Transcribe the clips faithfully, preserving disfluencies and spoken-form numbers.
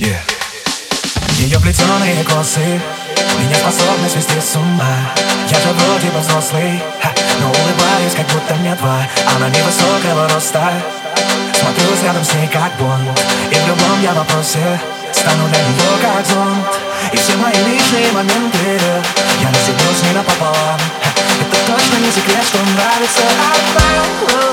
Yeah. Ее плетеные косы меня способны свести с ума. Я же вроде бы взрослый, ха, но улыбаюсь, как будто мне два. Она невысокого роста, смотрюсь рядом с ней как Бонд. И в любом я вопросе стану для нее как зонт. И все мои личные моменты я разделю с ней напополам. Ха, это точно не секрет, что нравится она.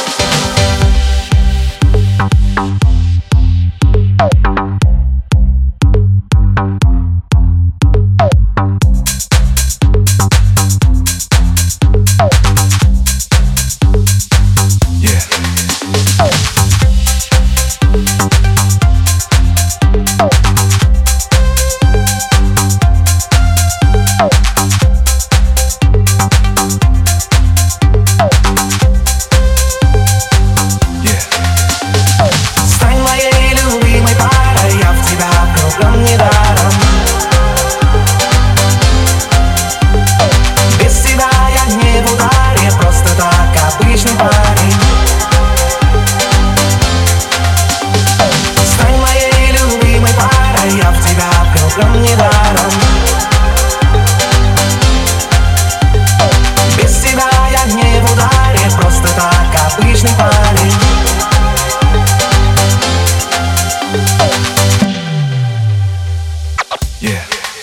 Недаром. Без тебя я не в ударе, просто так обычный парень. Yeah.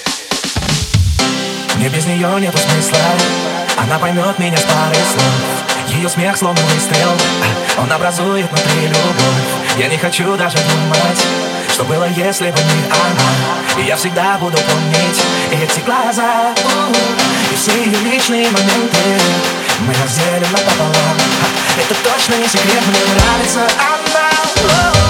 Мне без нее нету смысла, она поймет меня с парой слов. Ее смех словно выстрел, он образует внутри любовь. Я не хочу даже думать, что было, если бы не она. И я всегда буду помнить эти глаза, и все ее личные моменты мы разделим напополам. Это точно не секрет, мне нравится она.